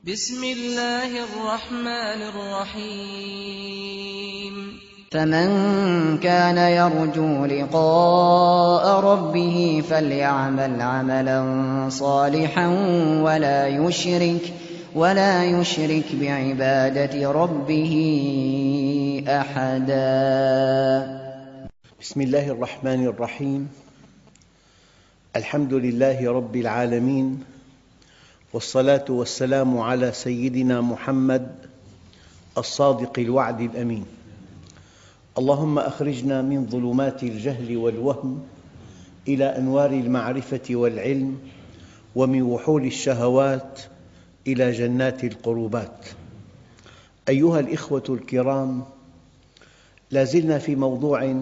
بسم الله الرحمن الرحيم فمن كان يرجو لقاء ربه فليعمل عملا صالحا ولا يشرك بعبادة ربه أحدا. بسم الله الرحمن الرحيم. الحمد لله رب العالمين، والصلاة والسلام على سيدنا محمد الصادق الوعد الأمين. اللهم أخرجنا من ظلمات الجهل والوهم إلى أنوار المعرفة والعلم، ومن وحول الشهوات إلى جنات القربات. أيها الإخوة الكرام، لا زلنا في موضوع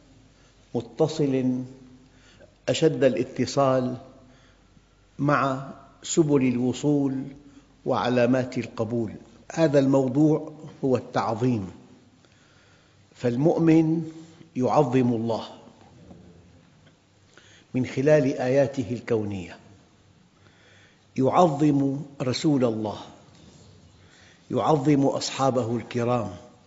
متصل أشد الاتصال مع سبل الوصول وعلامات القبول. هذا الموضوع هو التعظيم. فالمؤمن يعظم الله من خلال آياته الكونية، يعظم رسول الله، يعظم أصحابه الكرام،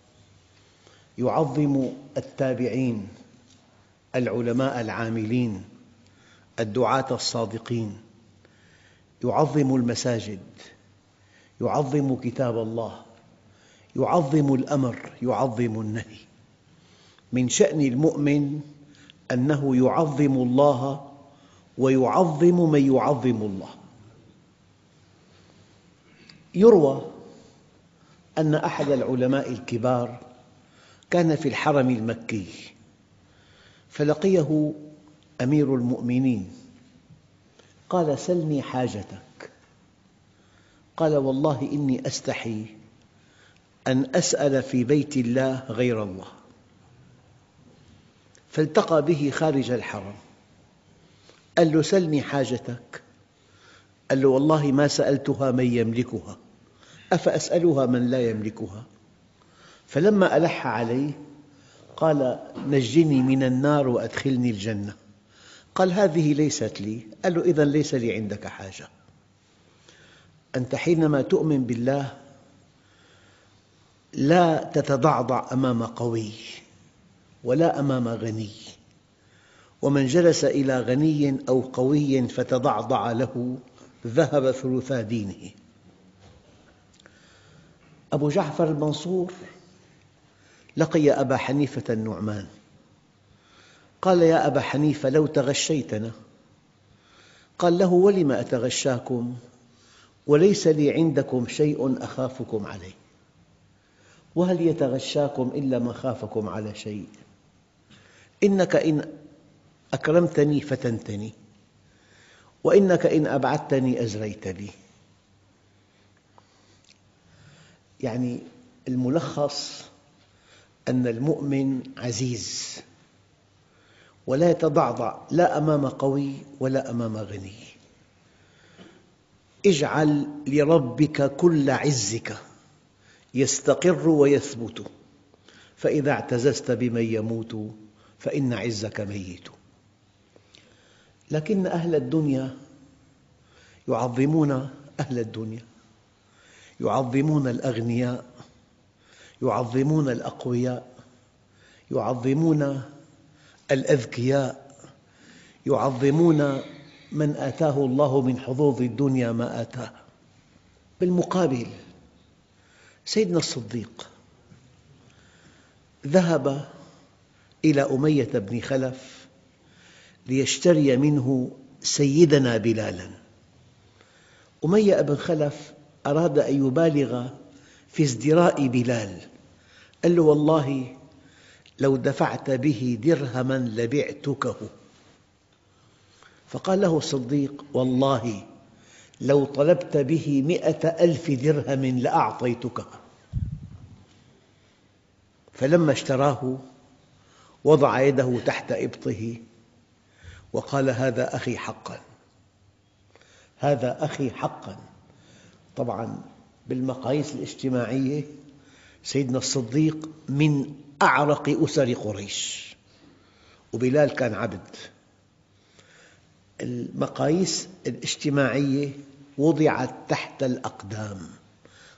يعظم التابعين، العلماء العاملين، الدعاة الصادقين، يعظم المساجد، يعظم كتاب الله، يعظم الأمر، يعظم النهي. من شأن المؤمن أنه يعظم الله ويعظم من يعظم الله. يروى أن أحد العلماء الكبار كان في الحرم المكي، فلقيه أمير المؤمنين قال: سلني حاجتك. قال: والله إني أستحي أن أسأل في بيت الله غير الله. فالتقى به خارج الحرم، قال له: سلني حاجتك. قال له: والله ما سألتها من يملكها، أفأسألها من لا يملكها؟ فلما ألح عليه قال: نجني من النار وأدخلني الجنة. قال: هذه ليست لي. قال له: إذن ليس لي عندك حاجة. أنت حينما تؤمن بالله لا تتضعضع أمام قوي ولا أمام غني، ومن جلس إلى غني أو قوي فتضعضع له ذهب ثلثا دينه. أبو جعفر المنصور لقي أبا حنيفة النعمان، قال: يا أبا حنيفة لو تغشيتنا. قال له: ولم أتغشاكم وليس لي عندكم شيء أخافكم عليه، وهل يتغشاكم إلا من خافكم على شيء؟ إنك إن أكرمتني فتنتني، وإنك إن أبعدتني أزريت لي. يعني الملخص أن المؤمن عزيز ولا يتضعضع لا أمام قوي ولا أمام غني. اجعل لربك كل عزك يستقر ويثبت، فإذا اعتززت بمن يموت فإن عزك ميت. لكن أهل الدنيا يعظمون أهل الدنيا، يعظمون الأغنياء، يعظمون الأقوياء، يعظمون الأذكياء، يعظمون من آتاه الله من حظوظ الدنيا ما آتاه. بالمقابل سيدنا الصديق ذهب إلى أمية بن خلف ليشتري منه سيدنا بلالا. أمية بن خلف أراد أن يبالغ في ازدراء بلال، قال له: والله لو دفعت به درهما لبعتكه. فقال له الصديق: والله لو طلبت به 100,000 درهم لأعطيتكه. فلما اشتراه وضع يده تحت إبطه وقال: هذا أخي حقاً، هذا أخي حقاً. طبعاً بالمقاييس الاجتماعية سيدنا الصديق من أعرق أسر قريش، وبلال كان عبد. المقاييس الاجتماعية وضعت تحت الأقدام.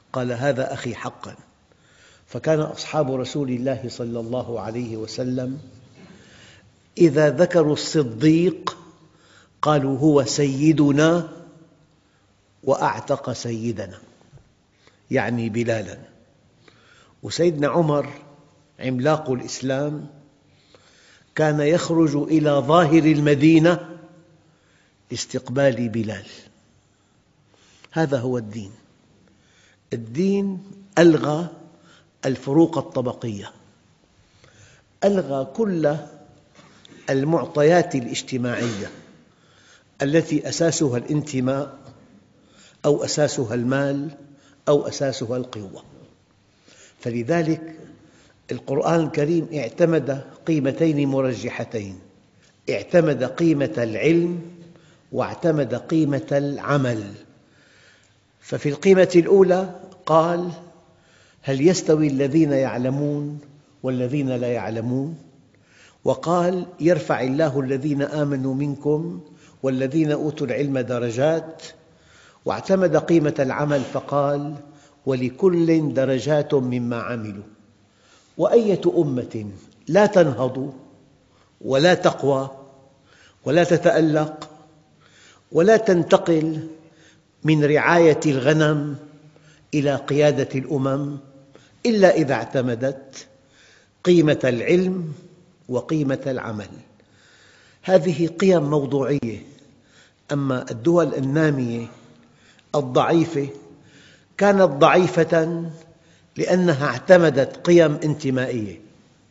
قال هذا أخي حقا. فكان أصحاب رسول الله صلى الله عليه وسلم إذا ذكروا الصديق قالوا هو سيدنا وأعتق سيدنا، يعني بلالا. وسيدنا عمر عملاق الإسلام كان يخرج إلى ظاهر المدينة لاستقبال بلال. هذا هو الدين. الدين ألغى الفروق الطبقية، ألغى كل المعطيات الاجتماعية التي أساسها الانتماء أو أساسها المال أو أساسها القوة. فلذلك القرآن الكريم اعتمد قيمتين مرجحتين، اعتمد قيمة العلم واعتمد قيمة العمل. ففي القيمة الأولى قال هل يستوي الذين يعلمون والذين لا يعلمون، وقال يرفع الله الذين آمنوا منكم والذين أوتوا العلم درجات، واعتمد قيمة العمل فقال ولكل درجات مما عملوا. وأية أمة لا تنهض ولا تقوى ولا تتألق ولا تنتقل من رعاية الغنم إلى قيادة الأمم إلا إذا اعتمدت قيمة العلم وقيمة العمل. هذه قيم موضوعية. أما الدول النامية الضعيفة كانت ضعيفة لأنها اعتمدت قيم انتمائية،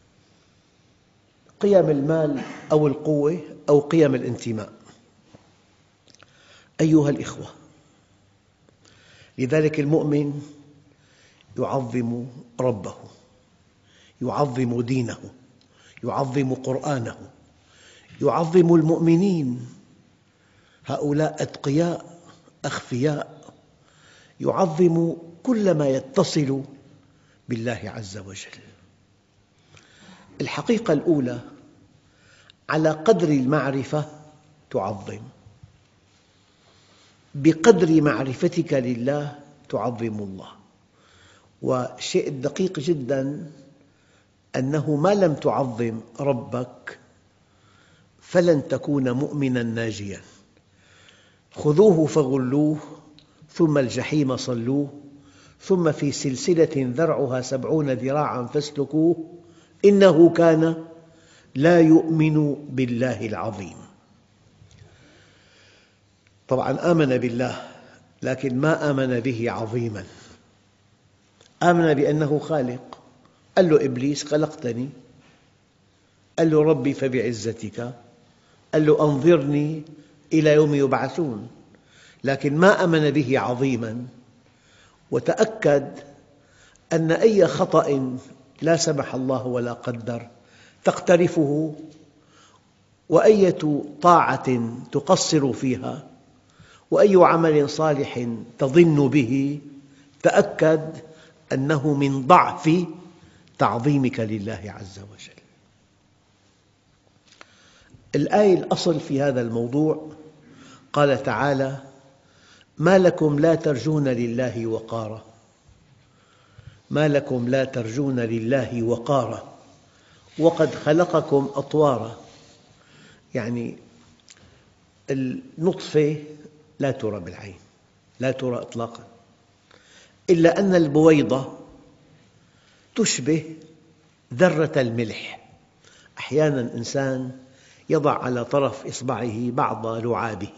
قيم المال أو القوة أو قيم الانتماء. أيها الإخوة، لذلك المؤمن يعظم ربه، يعظم دينه، يعظم قرآنه، يعظم المؤمنين، هؤلاء أتقياء أخفياء، يعظم كل ما يتصل بالله عز وجل. الحقيقة الأولى على قدر المعرفة تعظم، بقدر معرفتك لله تعظم الله. والشيء الدقيق جداً أنه ما لم تعظم ربك فلن تكون مؤمناً ناجياً. خذوه فغلوه ثم الجحيم صلوه ثم في سلسلة ذرعها 70 ذراعاً فاسلكوه إنه كان لا يؤمن بالله العظيم. طبعاً آمن بالله لكن ما آمن به عظيماً. آمن بأنه خالق، قال له إبليس خلقتني، قال له ربي فبعزتك، قال له أنظرني إلى يوم يبعثون، لكن ما آمن به عظيماً. وتأكد أن أي خطأ لا سمح الله ولا قدر تقترفه، وأية طاعة تقصر فيها، وأي عمل صالح تظن به، تأكد أنه من ضعف تعظيمك لله عز وجل. الآية الأصل في هذا الموضوع قال تعالى ما لكم لا ترجون لله وقارا، ما لكم لا ترجون لله وقارا وقد خلقكم أطوارا. يعني النطفة لا ترى بالعين، لا ترى إطلاقاً، إلا أن البويضة تشبه ذرة الملح. أحياناً الإنسان يضع على طرف إصبعه بعض لعابه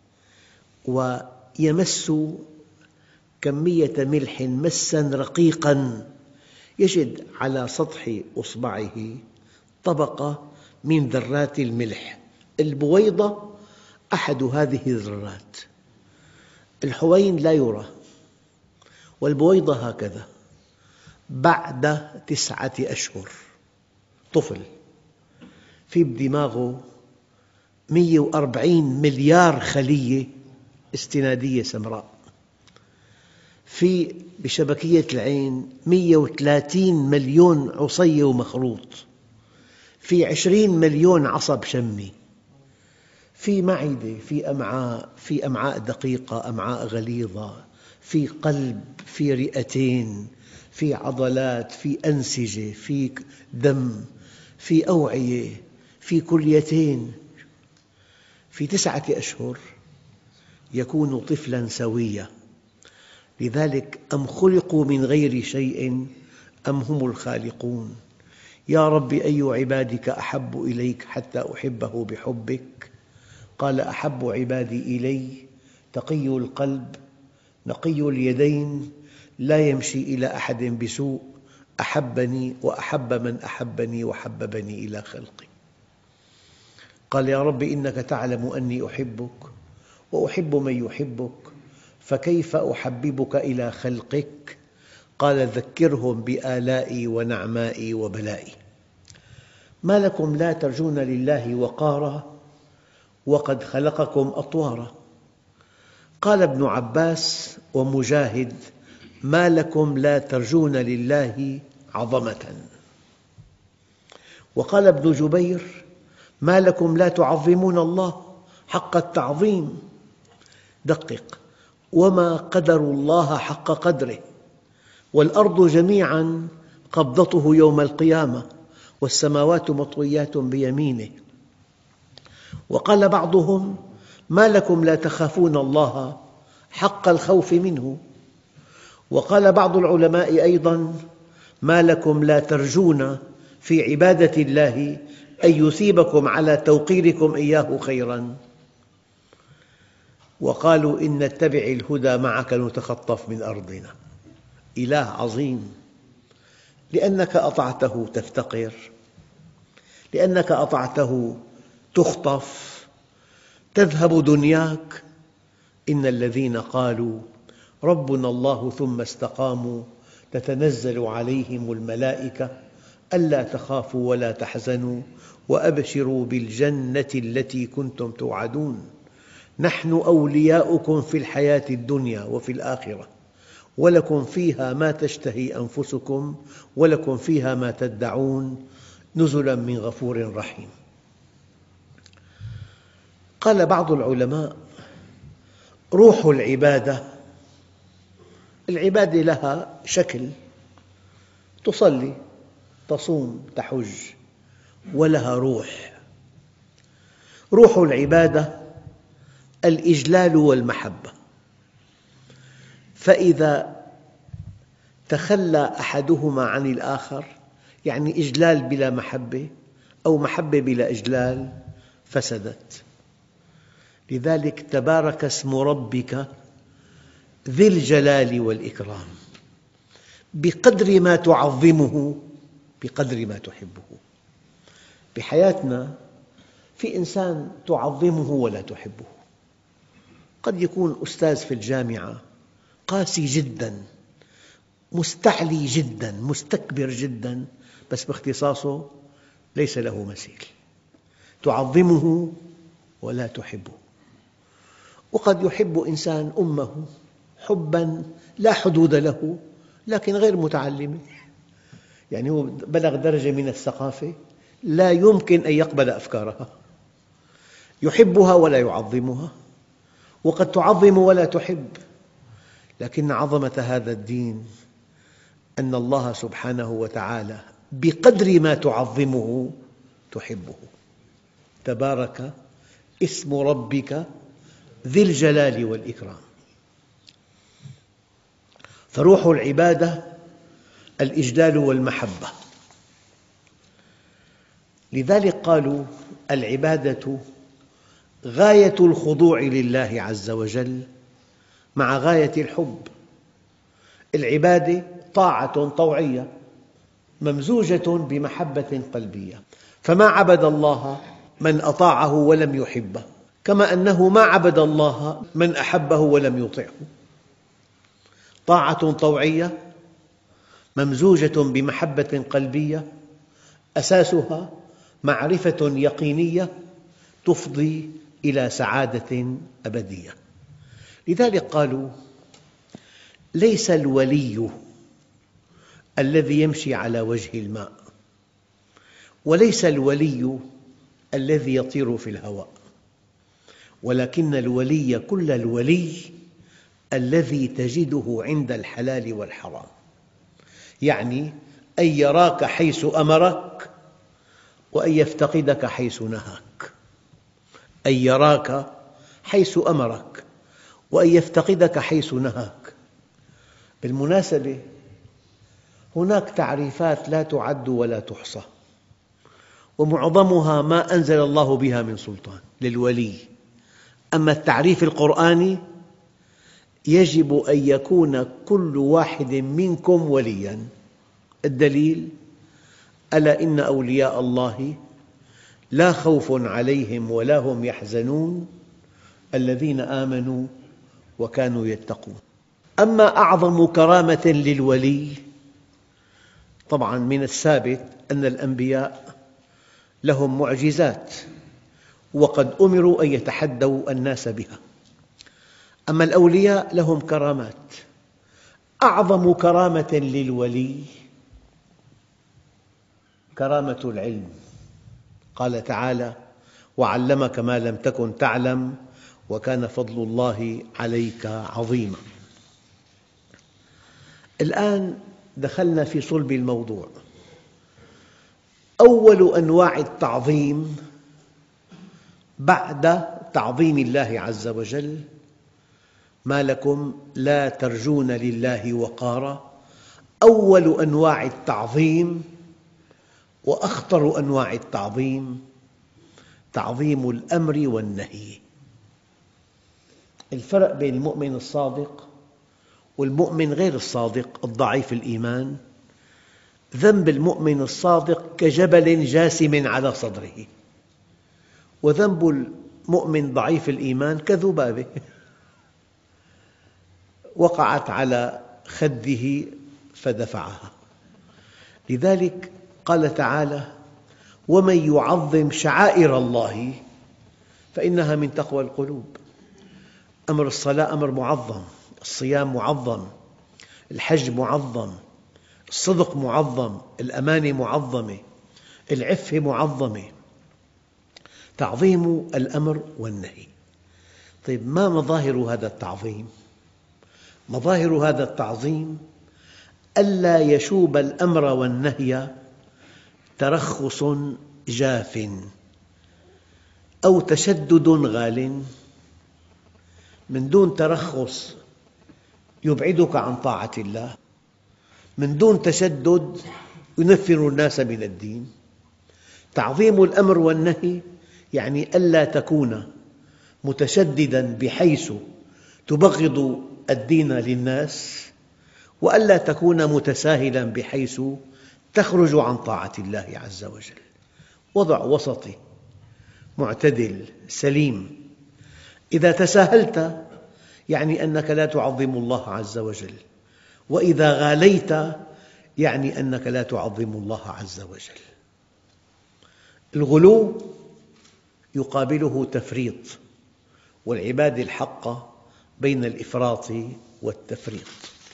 ويمس كمية ملح مساً رقيقاً، يجد على سطح إصبعه طبقة من ذرات الملح. البويضة أحد هذه الذرات. الحوين لا يرى، والبويضة هكذا. بعد 9 أشهر طفل في بدماغه 140 مليار خلية استنادية سمراء، في بشبكية العين 130 مليون عصية ومخروط، في 20 مليون عصب شمي، في معدة، في أمعاء، في أمعاء دقيقة، أمعاء غليظة، في قلب، في رئتين، في عضلات، في أنسجة، في دم، في أوعية، في كليتين. في 9 أشهر يكون طفلاً سوياً. لذلك أم خلقوا من غير شيء أم هم الخالقون. يا رب أي عبادك أحب إليك حتى أحبه بحبك؟ قال أحب عبادي إلي تقي القلب نقي اليدين لا يمشي إلى أحد بسوء أحبني وأحب من أحبني وحببني إلى خلقي. قال يا رب إنك تعلم أني أحبك وأحب من يحبك فكيف أحببك إلى خلقك؟ قال ذكرهم بآلائي ونعمائي وبلائي. ما لكم لا ترجون لله وقارا وقد خلقكم أطوارا. قال ابن عباس ومجاهد ما لكم لا ترجون لله عظمة. وقال ابن جبير ما لكم لا تعظمون الله حق التعظيم. دقق، وما قدروا الله حق قدره والأرض جميعاً قبضته يوم القيامة والسماوات مطويات بيمينه. وقال بعضهم ما لكم لا تخافون الله حق الخوف منه. وقال بعض العلماء أيضاً ما لكم لا ترجون في عبادة الله أن يثيبكم على توقيركم إياه خيراً. وقالوا إن نتبع الهدى معك نتخطف من أرضنا. إله عظيم، لأنك أطعته تفتقر، لأنك أطعته تخطف، تذهب دنياك. إن الذين قالوا ربنا الله ثم استقاموا تتنزل عليهم الملائكة ألا تخافوا ولا تحزنوا وأبشروا بالجنة التي كنتم توعدون نحن أولياؤكم في الحياة الدنيا وفي الآخرة ولكم فيها ما تشتهي أنفسكم ولكم فيها ما تدعون نزلاً من غفور رحيم. قال بعض العلماء روح العبادة، العبادة لها شكل، تصلي، تصوم، تحج، ولها روح. روح العبادة الإجلال والمحبة. فإذا تخلى أحدهما عن الآخر، يعني إجلال بلا محبة أو محبة بلا إجلال، فسدت. لذلك تبارك اسم ربك ذي الجلال والإكرام. بقدر ما تعظمه بقدر ما تحبه. بحياتنا في إنسان تعظمه ولا تحبه. قد يكون أستاذ في الجامعة قاسي جداً، مستعلي جداً، مستكبر جداً، بس باختصاصه ليس له مثيل، تعظمه ولا تحبه. وقد يحب إنسان أمه حباً لا حدود له لكن غير متعلمة، يعني هو بلغ درجة من الثقافة لا يمكن أن يقبل أفكارها، يحبها ولا يعظمها. وقد تعظم ولا تحب، لكن عظمة هذا الدين أن الله سبحانه وتعالى بقدر ما تعظمه تحبه. تبارك اسم ربك ذي الجلال والإكرام. فروح العبادة الإجلال والمحبة. لذلك قالوا العبادة غاية الخضوع لله عز وجل مع غاية الحب. العبادة طاعة طوعية ممزوجة بمحبة قلبية، فما عبد الله من أطاعه ولم يحبه، كما أنه ما عبد الله من أحبه ولم يطعه. طاعة طوعية ممزوجة بمحبة قلبية أساسها معرفة يقينية تفضي إلى سعادة أبدية. لذلك قالوا ليس الولي الذي يمشي على وجه الماء، وليس الولي الذي يطير في الهواء، ولكن الولي كل الولي الذي تجده عند الحلال والحرام، يعني أن يراك حيث أمرك وأن يفتقدك حيث نهاك. أن يراك حيث أمرك وأن يفتقدك حيث نهاك. بالمناسبة هناك تعريفات لا تعد ولا تحصى، ومعظمها ما أنزل الله بها من سلطان للولي. أما التعريف القرآني يجب أن يكون كل واحد منكم ولياً. الدليل: ألا إن أولياء الله لا خوف عليهم ولا هم يحزنون الذين آمنوا وكانوا يتقون. أما أعظم كرامة للولي، طبعاً من الثابت أن الأنبياء لهم معجزات وقد أمروا أن يتحدوا الناس بها. أما الأولياء لهم كرامات. أعظم كرامة للولي كرامة العلم. قال تعالى: وعلمك ما لم تكن تعلم وكان فضل الله عليك عظيما. الآن دخلنا في صلب الموضوع. أول أنواع التعظيم بعد تعظيم الله عز وجل: ما لكم لا ترجون لله وقارا. أول أنواع التعظيم وأخطر أنواع التعظيم تعظيم الأمر والنهي. الفرق بين المؤمن الصادق والمؤمن غير الصادق الضعيف الإيمان: ذنب المؤمن الصادق كجبل جاسم على صدره، وذنب المؤمن ضعيف الإيمان كذبابة وقعت على خده فدفعها. لذلك قال تعالى: ومن يعظم شعائر الله فإنها من تقوى القلوب. أمر الصلاة أمر معظم، الصيام معظم، الحج معظم، الصدق معظم، الأمانة معظمة، العفة معظمة. تعظيم الأمر والنهي. طيب، ما مظاهر هذا التعظيم؟ مظاهر هذا التعظيم ألا يشوب الأمر والنهي ترخص جاف أو تشدد غال. من دون ترخص يبعدك عن طاعة الله، من دون تشدد ينفر الناس من الدين. تعظيم الأمر والنهي يعني ألا تكون متشدداً بحيث تبغض الدين للناس، وألا تكون متساهلاً بحيث تخرج عن طاعة الله عز وجل. وضع وسطي معتدل سليم. إذا تساهلت يعني أنك لا تعظم الله عز وجل، وإذا غاليت يعني أنك لا تعظم الله عز وجل. الغلو يقابله تفريط، والعبادة الحقة بين الإفراط والتفريط.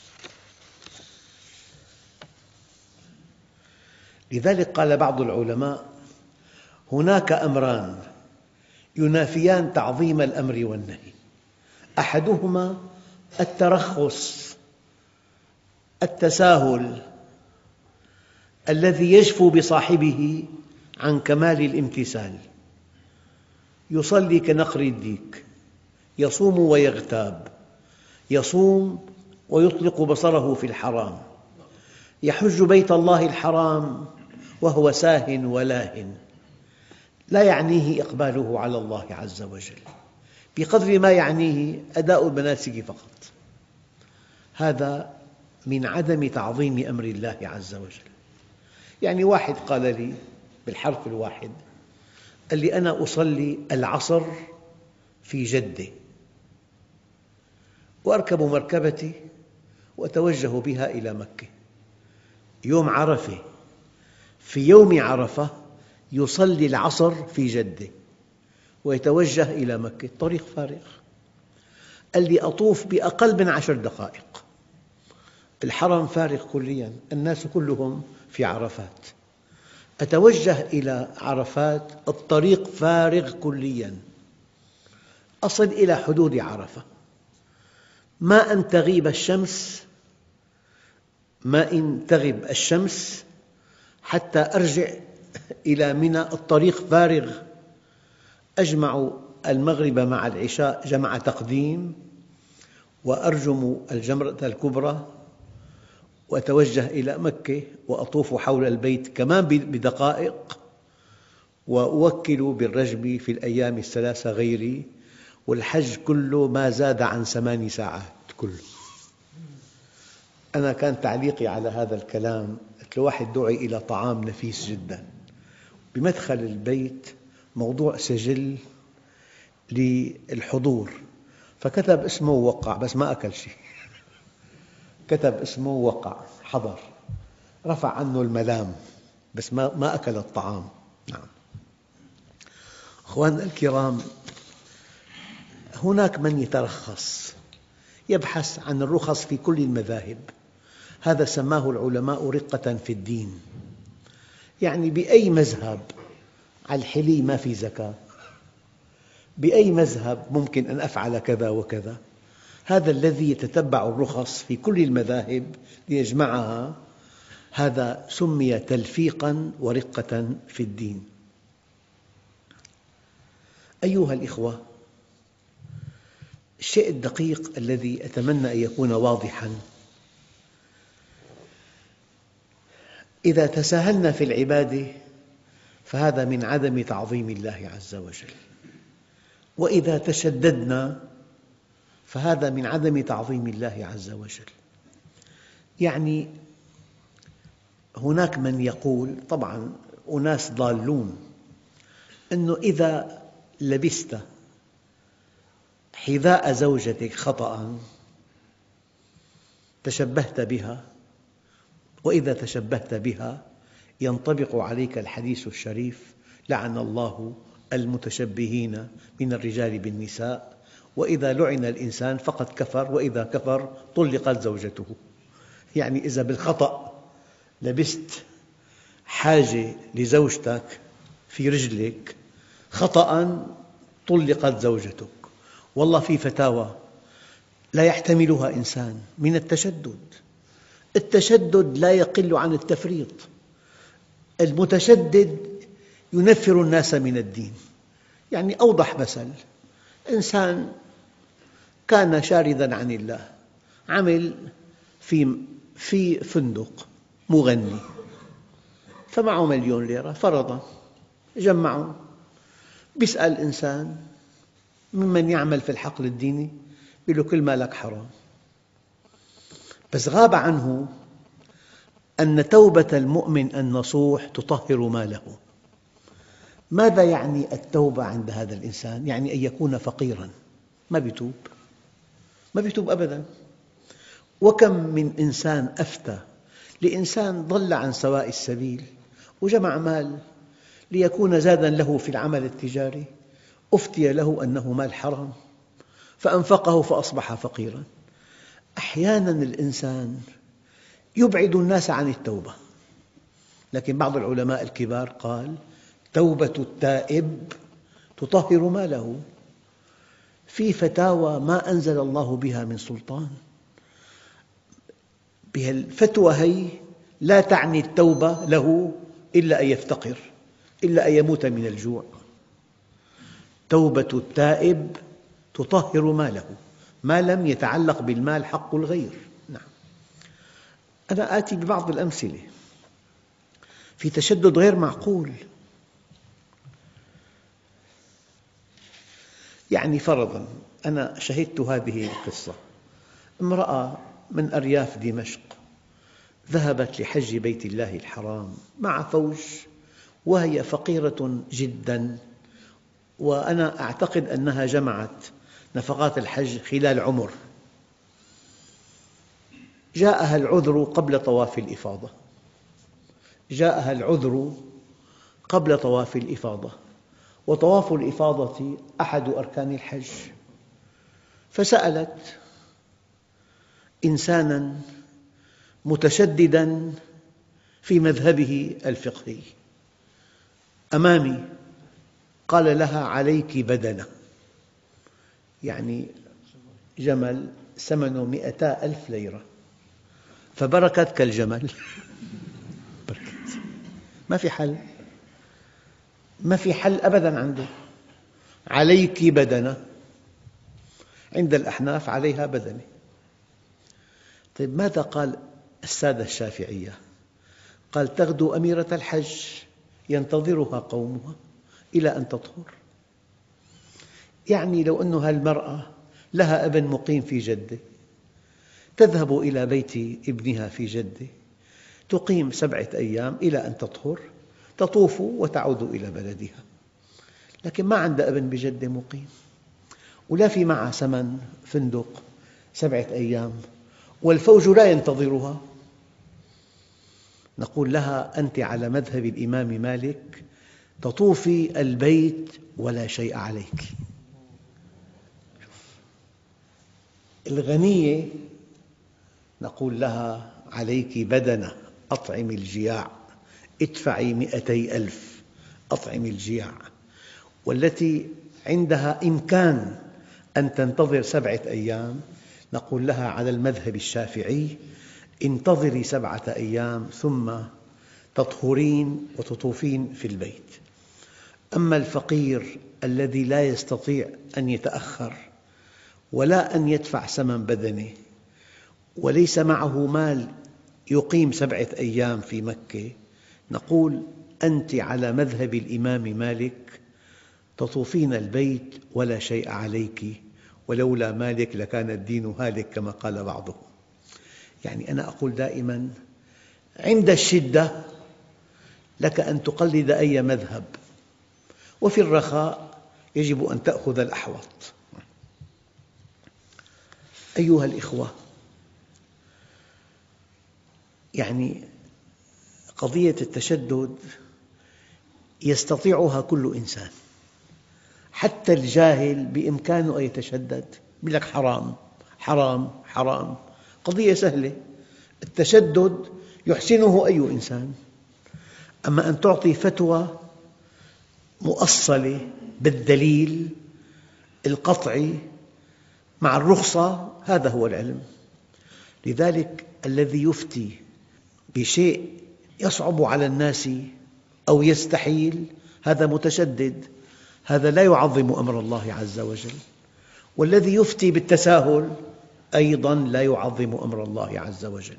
لذلك قال بعض العلماء: هناك أمران ينافيان تعظيم الأمر والنهي. أحدهما الترخص، التساهل الذي يجفو بصاحبه عن كمال الامتثال. يصلي كنقر الديك، يصوم ويغتاب، يصوم ويطلق بصره في الحرام، يحج بيت الله الحرام وهو ساهٍ ولاهٍ، لا يعنيه إقباله على الله عز وجل بقدر ما يعنيه أداء المناسك فقط. هذا من عدم تعظيم أمر الله عز وجل. يعني واحد قال لي بالحرف الواحد، قال لي: أنا أصلي العصر في جدة وأركب مركبتي وأتوجه بها إلى مكة يوم عرفة. في يوم عرفة يصلي العصر في جدة ويتوجه إلى مكة، طريق فارغ. قال لي: أطوف بأقل من 10 دقائق، الحرم فارغ كلياً، الناس كلهم في عرفات. أتوجه إلى عرفات، الطريق فارغ كلياً. أصل إلى حدود عرفة، ما أن تغيب الشمس حتى أرجع إلى منى الطريق فارغ، أجمع المغرب مع العشاء جمع تقديم، وأرجم الجمرة الكبرى، وأتوجه إلى مكة وأطوف حول البيت كمان بدقائق، وأوكل بالرجم في الأيام الثلاثة غيري، والحج كله ما زاد عن 8 ساعات كله. أنا كان تعليقي على هذا الكلام، قلت له واحد دعي إلى طعام نفيس جدا، بمدخل البيت موضوع سجل للحضور، فكتب اسمه ووقع بس ما أكل شيء، كتب اسمه ووقع حضر، رفع عنه الملام بس ما أكل الطعام. نعم. أخواننا الكرام، هناك من يترخص يبحث عن الرخص في كل المذاهب، هذا سماه العلماء رقة في الدين، يعني بأي مذهب على الحلي ما في زكاة، بأي مذهب ممكن أن أفعل كذا وكذا، هذا الذي يتتبع الرخص في كل المذاهب ليجمعها، هذا سمي تلفيقاً ورقة في الدين. أيها الإخوة، الشيء الدقيق الذي أتمنى أن يكون واضحاً، إذا تساهلنا في العبادة فهذا من عدم تعظيم الله عز وجل، وإذا تشددنا فهذا من عدم تعظيم الله عز وجل. يعني هناك من يقول، طبعاً أناس ضالون، أنه إذا لبست حذاء زوجتك خطأ تشبهت بها، وإذا تشبهت بها ينطبق عليك الحديث الشريف: لعن الله المتشبهين من الرجال بالنساء، وإذا لعن الإنسان فقد كفر، وإذا كفر طلقت زوجته. يعني إذا بالخطأ لبست حاجة لزوجتك في رجلك خطأ طلقت زوجتك. والله في فتاوى لا يحتملها إنسان من التشدد، التشدد لا يقل عن التفريط، المتشدد ينفر الناس من الدين. يعني أوضح مثل، إنسان كان شارداً عن الله، عمل في فندق مغني، فمعه 1,000,000 ليرة فرضاً، جمعوا، يسأل إنسان ممن يعمل في الحقل الديني، يقول له: كل مالك حرام. بس غاب عنه أن توبة المؤمن النصوح تطهر ماله. ماذا يعني التوبة عند هذا الإنسان؟ يعني أن يكون فقيراً ما يتوب أبداً. وكم من إنسان أفتى لإنسان ضل عن سواء السبيل وجمع مال ليكون زاداً له في العمل التجاري، أفتي له أنه مال حرام فأنفقه فأصبح فقيراً. أحياناً الإنسان يبعد الناس عن التوبة، لكن بعض العلماء الكبار قال: توبة التائب تطهر ماله. في فتاوى ما أنزل الله بها من سلطان، الفتوى هي لا تعني التوبة له إلا أن يفتقر، إلا أن يموت من الجوع. توبة التائب تطهر ماله ما لم يتعلق بالمال حق الغير. نعم. أنا آتي ببعض الأمثلة في تشدد غير معقول. يعني فرضاً أنا شهدت هذه القصة: امرأة من أرياف دمشق ذهبت لحج بيت الله الحرام مع فوج، وهي فقيرة جداً، وأنا أعتقد أنها جمعت نفقات الحج خلال عمر. جاءها العذر قبل طواف الإفاضة، وطواف الإفاضة أحد أركان الحج، فسألت إنساناً متشدداً في مذهبه الفقهي أمامي، قال لها: عليك بدنة، يعني جمل ثمنه 200,000 ليرة، فبركت كالجمل. بركت. ما في حل، ما في حل أبداً عنده. عليك بدنة، عند الأحناف عليها بدنة. طيب ماذا قال السادة الشافعية؟ قال: تغدو أميرة الحج ينتظرها قومها إلى أن تطهر. يعني لو أن هالمرأة لها ابن مقيم في جدة، تذهب إلى بيت ابنها في جدة، تقيم 7 أيام إلى أن تطهر، تطوف وتعود إلى بلدها. لكن ما عندها ابن بجدة مقيم، ولا في معها ثمن فندق 7 أيام، والفوج لا ينتظرها. نقول لها: أنت على مذهب الإمام مالك تطوفي البيت ولا شيء عليك. الغنية نقول لها: عليك بدنة، أطعمي الجياع، ادفعي 200,000 أطعمي الجياع. والتي عندها إمكان أن تنتظر 7 أيام نقول لها على المذهب الشافعي: انتظري 7 أيام ثم تطهرين وتطوفين في البيت. أما الفقير الذي لا يستطيع أن يتأخر ولا أن يدفع ثمن بدنه وليس معه مال يقيم 7 أيام في مكة، نقول: أنت على مذهب الإمام مالك تطوفين البيت ولا شيء عليك، ولولا مالك لكان الدين هالك كما قال بعضهم. يعني أنا أقول دائماً: عند الشدة لك أن تقلد أي مذهب، وفي الرخاء يجب أن تأخذ الأحوط. أيها الإخوة، يعني قضية التشدد يستطيعها كل إنسان، حتى الجاهل بإمكانه أن يتشدد. يقول لك حرام حرام حرام، قضية سهلة. التشدد يحسنه أي إنسان، أما أن تعطي فتوى مؤصلة بالدليل القطعي مع الرخصة، هذا هو العلم. لذلك الذي يفتي بشيء يصعب على الناس أو يستحيل هذا متشدد، هذا لا يعظم أمر الله عز وجل. والذي يفتي بالتساهل أيضاً لا يعظم أمر الله عز وجل.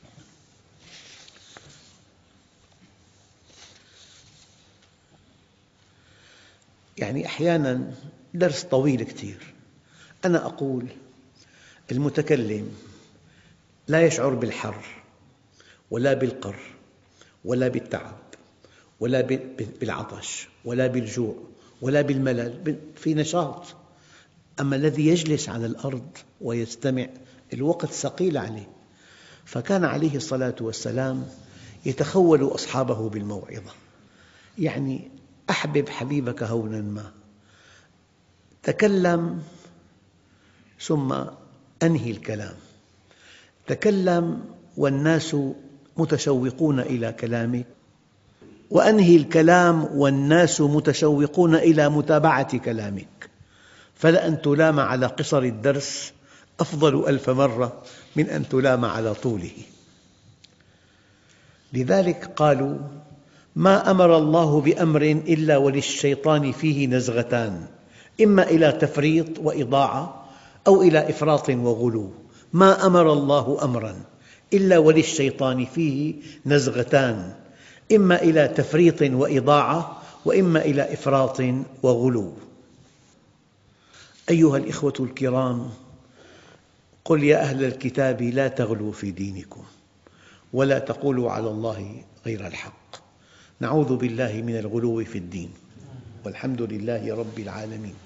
يعني أحياناً درس طويل كثير، أنا أقول: المتكلم لا يشعر بالحر ولا بالقر ولا بالتعب ولا بالعطش ولا بالجوع ولا بالملل، في نشاط. أما الذي يجلس على الأرض ويستمع الوقت ثقيل عليه. فكان عليه الصلاة والسلام يتخول أصحابه بالموعظة، يعني أحبب حبيبك هونا ما، تكلم ثم أنهي الكلام، تكلم والناس متشوقون إلى كلامك، وأنهي الكلام والناس متشوقون إلى متابعة كلامك، فلأن تلام على قصر الدرس أفضل 1000 مرة من أن تلام على طوله. لذلك قالوا: ما أمر الله بأمر إلا وللشيطان فيه نزغتان، إما إلى تفريط وإضاعة أو إلى إفراط وغلو. ما أمر الله أمراً إلا وللشيطان فيه نزغتان، إما إلى تفريط وإضاعة وإما إلى إفراط وغلو. أيها الإخوة الكرام، قل يا أهل الكتاب لا تغلوا في دينكم ولا تقولوا على الله غير الحق. نعوذ بالله من الغلو في الدين، والحمد لله رب العالمين.